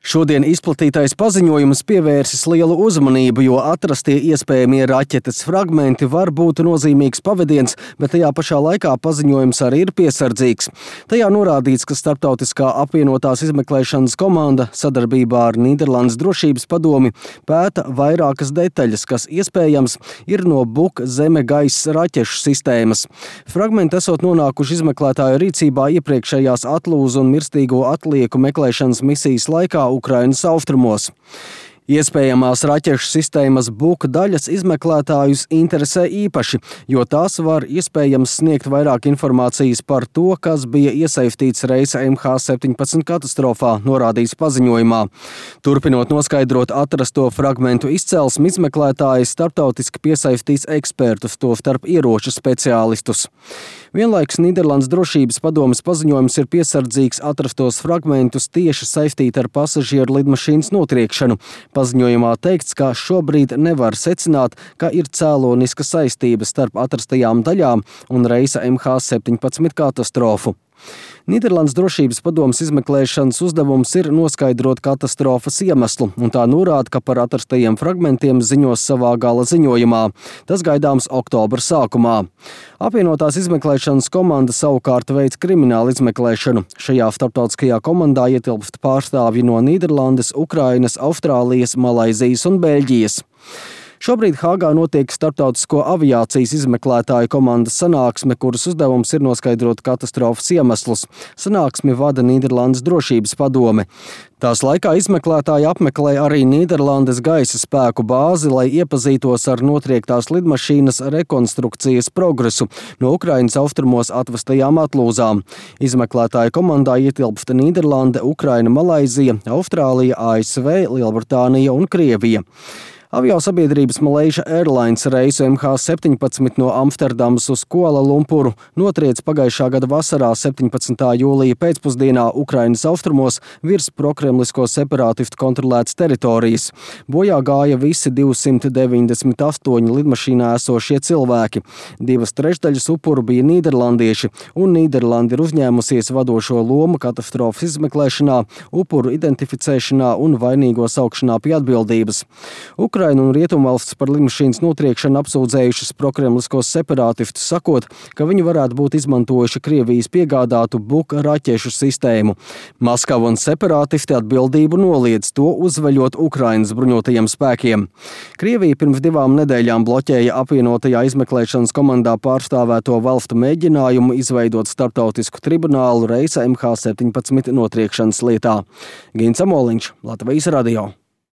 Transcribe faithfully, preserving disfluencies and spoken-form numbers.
Šodien izplatītais paziņojums pievērsis lielu uzmanību, jo atrastie iespējamie raķetes fragmenti var būt nozīmīgs pavadiens, bet tajā pašā laikā paziņojums arī ir piesardzīgs. Tajā norādīts, ka Starptautiskā apvienotās izmeklēšanas komanda sadarbībā ar Nīderlandes drošības padomi pēta vairākas detaļas, kas iespējams ir no Buk zeme-gaisa raķešu sistēmas. Fragmenti esot nonākuši izmeklētāju rīcībā iepriekšējās atlūzu un mirstīgo atlieku meklēšanas misijas laikā Ukrainas austrumos. Iespējamās raķešu sistēmas Buk daļas izmeklētājus interesē īpaši, jo tās var iespējams sniegt vairāk informācijas par to, kas bija iesaistīts reisa M H septiņpadsmit katastrofā, norādīts paziņojumā. Turpinot noskaidrot atrasto fragmentu izcelsmi, izmeklētāji starptautiski piesaistīs ekspertus, tostarp ieroču speciālistus. Vienlaikus Nīderlandes drošības padomes paziņojums ir piesardzīgs atrastos fragmentus tieši saistīt ar pasažieru lidmašīnas notriekšanu. Paziņojumā teikts, ka šobrīd nevar secināt, ka ir cēloniska saistība starp atrastajām daļām un reisa M H septiņpadsmit katastrofu. Nīderlandes drošības padomes izmeklēšanas uzdevums ir noskaidrot katastrofas iemeslu, un tā norāda, ka par atrastajiem fragmentiem ziņos savā gala ziņojumā. Tas gaidāms oktobra sākumā. Apvienotās izmeklēšanas komanda savukārt veic kriminālu izmeklēšanu. Šajā starptautiskajā komandā ietilpst pārstāvji no Nīderlandes, Ukrainas, Austrālijas, Malaizijas un Beļģijas. Šobrīd Hāgā notiek starptautisko aviācijas izmeklētāju komandas sanāksme, kuras uzdevums ir noskaidrot katastrofas iemeslus. Sanāksmi vada Nīderlandes drošības padome. Tās laikā izmeklētāji apmeklē arī Nīderlandes gaisa spēku bāzi, lai iepazītos ar notriektās lidmašīnas rekonstrukcijas progresu no Ukrainas austrumos atvestajām atlūzām. Izmeklētāju komandā ietilpst Nīderlande, Ukraina, Malaizija, Austrālija, A S V, Lielbritānija un Krievija. Aviosabiedrības Malaysia Airlines reisu M H septiņpadsmit no Amsterdamas uz Kuala Lumpuru notriec pagājušā gada vasarā septiņpadsmitā jūlija pēcpusdienā Ukrainas austrumos virs prokremlisko separātistu kontrolētas teritorijas. Bojā gāja visi divsimt deviņdesmit astoņi lidmašīnā esošie cilvēki. Divas trešdaļas upuru bija nīderlandieši, un Nīderlanda ir uzņēmusies vadošo lomu katastrofas izmeklēšanā, upuru identificēšanā un vainīgo saukšanā pie atbildības. Ukraina un Rietumvalstis par lidmašīnas notriekšanu apsūdzējušas prokremliskos separātistus, sakot, ka viņi varētu būt izmantojuši Krievijas piegādātu Buk raķešu sistēmu. Maskava un separātisti atbildību noliedz, to uzveļot Ukrainas bruņotajiem spēkiem. Krievija pirms divām nedēļām bloķēja apvienotajā izmeklēšanas komandā pārstāvēto valstu mēģinājumu izveidot starptautisku tribunālu reisa M H septiņpadsmit notriekšanas lietā. Gins Amoliņš, Latvijas radio.